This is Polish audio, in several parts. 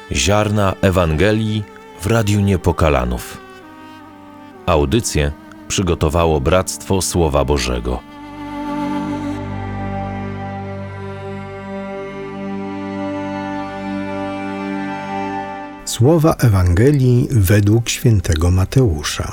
Ziarna Ewangelii w Radiu Niepokalanów. Audycję przygotowało Bractwo Słowa Bożego. Słowa Ewangelii według świętego Mateusza.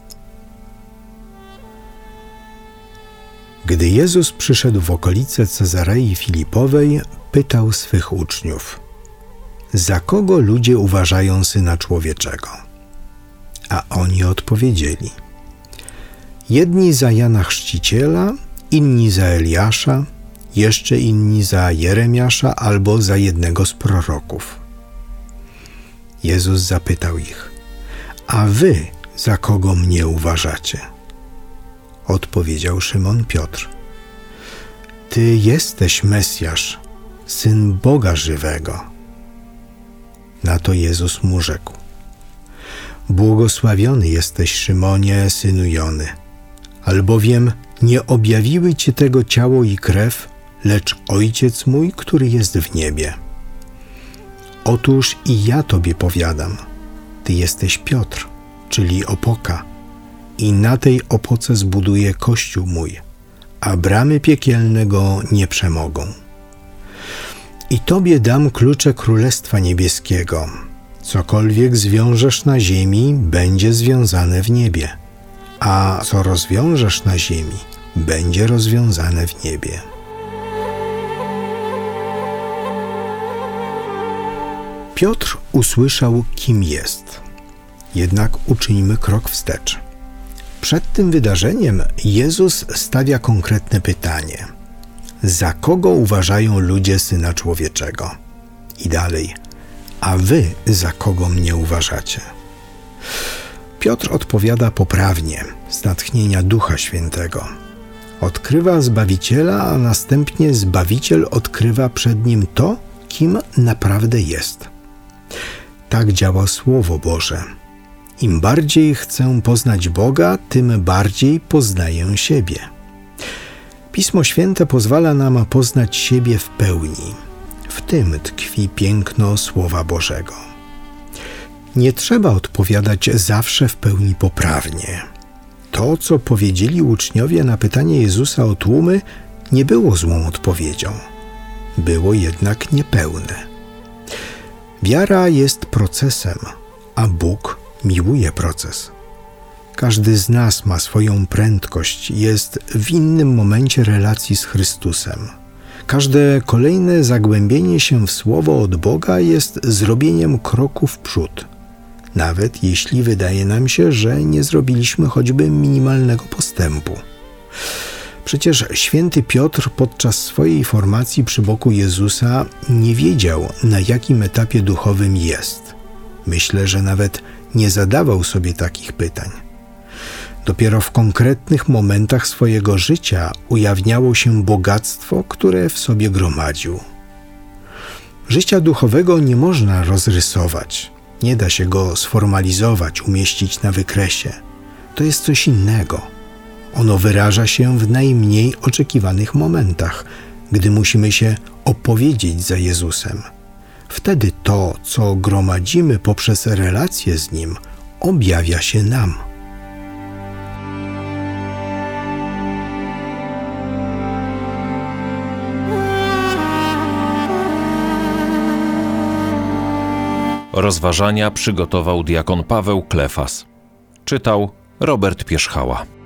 Gdy Jezus przyszedł w okolice Cezarei Filipowej, pytał swych uczniów: za kogo ludzie uważają Syna Człowieczego? A oni odpowiedzieli: jedni za Jana Chrzciciela, inni za Eliasza, jeszcze inni za Jeremiasza albo za jednego z proroków. Jezus zapytał ich: a wy za kogo mnie uważacie? Odpowiedział Szymon Piotr: Ty jesteś Mesjasz, Syn Boga żywego. Na to Jezus mu rzekł: błogosławiony jesteś, Szymonie, synu Jony, albowiem nie objawiły ci tego ciało i krew, lecz Ojciec mój, który jest w niebie. Otóż i ja tobie powiadam, ty jesteś Piotr, czyli opoka, i na tej opoce zbuduję Kościół mój, a bramy piekielne go nie przemogą. I tobie dam klucze Królestwa Niebieskiego. Cokolwiek zwiążesz na ziemi, będzie związane w niebie, a co rozwiążesz na ziemi, będzie rozwiązane w niebie. Piotr usłyszał, kim jest. Jednak uczyńmy krok wstecz. Przed tym wydarzeniem Jezus stawia konkretne pytanie: za kogo uważają ludzie Syna Człowieczego? I dalej: a wy za kogo mnie uważacie? Piotr odpowiada poprawnie, z natchnienia Ducha Świętego. Odkrywa Zbawiciela, a następnie Zbawiciel odkrywa przed nim to, kim naprawdę jest. Tak działa Słowo Boże. Im bardziej chcę poznać Boga, tym bardziej poznaję siebie. Pismo Święte pozwala nam poznać siebie w pełni. W tym tkwi piękno Słowa Bożego. Nie trzeba odpowiadać zawsze w pełni poprawnie. To, co powiedzieli uczniowie na pytanie Jezusa o tłumy, nie było złą odpowiedzią. Było jednak niepełne. Wiara jest procesem, a Bóg miłuje proces. Każdy z nas ma swoją prędkość, jest w innym momencie relacji z Chrystusem. Każde kolejne zagłębienie się w Słowo od Boga jest zrobieniem kroku w przód, nawet jeśli wydaje nam się, że nie zrobiliśmy choćby minimalnego postępu. Przecież święty Piotr podczas swojej formacji przy boku Jezusa nie wiedział, na jakim etapie duchowym jest. Myślę, że nawet nie zadawał sobie takich pytań. Dopiero w konkretnych momentach swojego życia ujawniało się bogactwo, które w sobie gromadził. Życia duchowego nie można rozrysować. Nie da się go sformalizować, umieścić na wykresie. To jest coś innego. Ono wyraża się w najmniej oczekiwanych momentach, gdy musimy się opowiedzieć za Jezusem. Wtedy to, co gromadzimy poprzez relacje z Nim, objawia się nam. Rozważania przygotował diakon Paweł Klefas. Czytał Robert Pierzchała.